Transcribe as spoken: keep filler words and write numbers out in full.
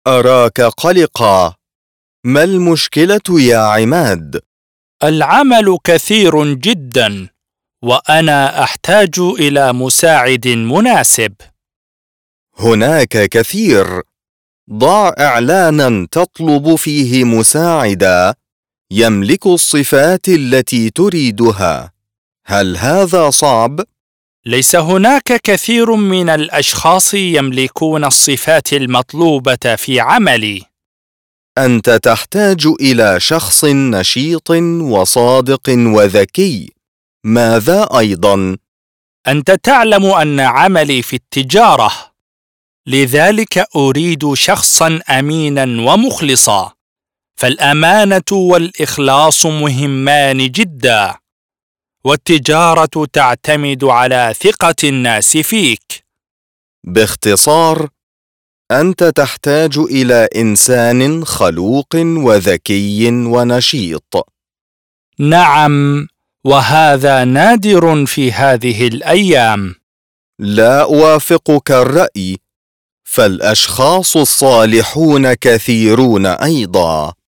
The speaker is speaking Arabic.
أراك قلقا. ما المشكلة يا عماد؟ العمل كثير جدا، وأنا أحتاج إلى مساعد مناسب. هناك كثير. ضع إعلاناً تطلب فيه مساعداً يملك الصفات التي تريدها. هل هذا صعب؟ ليس هناك كثير من الأشخاص يملكون الصفات المطلوبة في عملي. أنت تحتاج إلى شخص نشيط وصادق وذكي. ماذا أيضاً؟ أنت تعلم أن عملي في التجارة، لذلك أريد شخصاً أميناً ومخلصاً، فالأمانة والإخلاص مهمان جداً، والتجارة تعتمد على ثقة الناس فيك. باختصار، أنت تحتاج إلى إنسان خلوق وذكي ونشيط. نعم، وهذا نادر في هذه الأيام. لا أوافقك الرأي، فالأشخاص الصالحون كثيرون أيضاً.